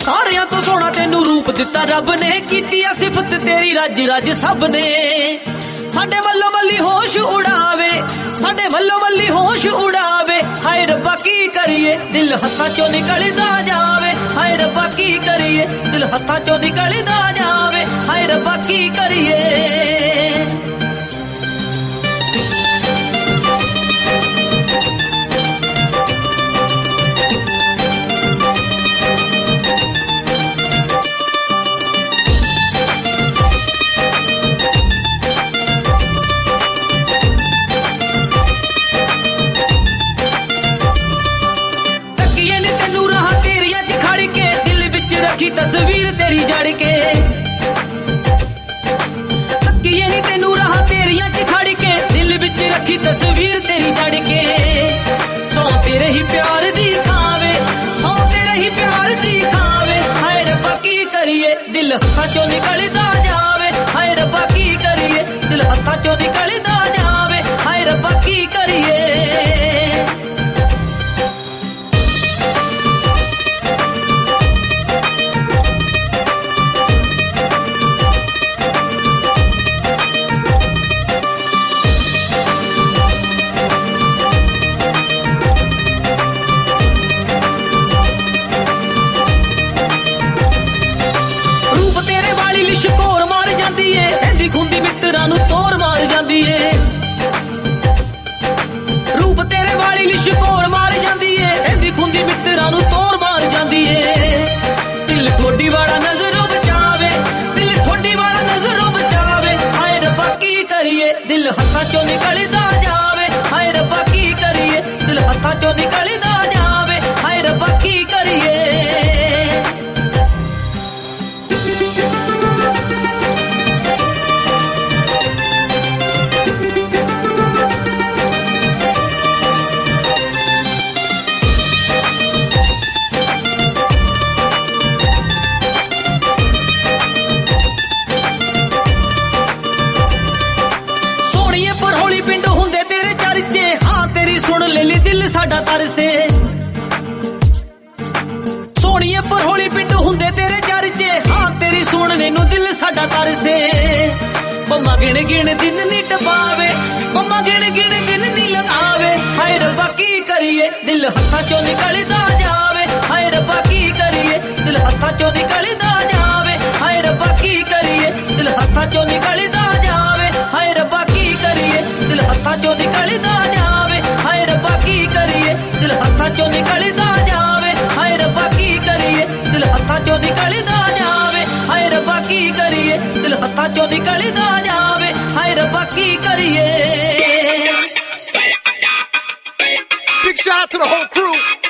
सारियां तो सोना तेनू रूप दिता रब ने, कीती सिफत तेरी रज रज सब ने। साडे मल्लो मल्ली होश उड़ावे, साडे मल्लो मल्ली होश उड़ावे। हाय रब्बा की करिए दिल हत्था चो निकलदा जावे, हाय रब्बा की करिए दिल हत्था चो निकलदा जावे, हाय रब्बा की करिए। तस्वीर तेरी जड़ के तकिए नी तेनू रहा तेरिया च खड़ के, दिल विच रखी तस्वीर तेरी जड़ के। सौ तेरे ही प्यार दी खावे, सौ तेरे ही प्यार दी खावे। हाय रब्बा की करिए दिल हत्था चो निकलदा जावे, हाय रब्बा की करिए दिल हत्था चो निकलदा जावे, हाय रब्बा की करिए। शिकोर मार जाती है एंदी खुंदी मित्रा नू तोर मार जाती है, रूप तेरे वाली लिशकोर मार जाती है एंदी खुंदी मित्रा नू तोर मार जाती है। दिल ठोडी वाला नजरों बचावे, दिल ठोडी वाला नजरों बचावे। हाय रब्बा की करिए दिल हत्था चो निकलदा जावे, हाय रब्बा की करिए दिल हत्था चो निकलदा जावे, हाय रब्बा की करिए। सुन ले ली दिल साडा तरसे, सोनिए पर होली पिंड हुंदे तेरे चर्चे। हाँ तेरी सुनने नू दिल साडा तरसे। बम्मा गिण गिण दिन नी टपावे, बम्मा गिण गिण दिन नी लगावे। हाय रब्बा की करिए दिल हत्था चो निकलदा जावे, हाय रब्बा की करिए दिल हत्था चो निकलदा जावे, हाय रब्बा की करिए दिल हत्था चो निकलदा जावे, हाय रब्बा की करिए दिल हत्था चो निकलदा जावे, हाय रब्बा की करिए दिल हत्था चो निकलदा जावे, हाय रब्बा की करिए दिल हत्था चो निकलदा जावे, हाय रब्बा की करिए दिल हत्था चो निकलदा जावे, हाय रब्बा की करिए। Big shout out to the whole crew.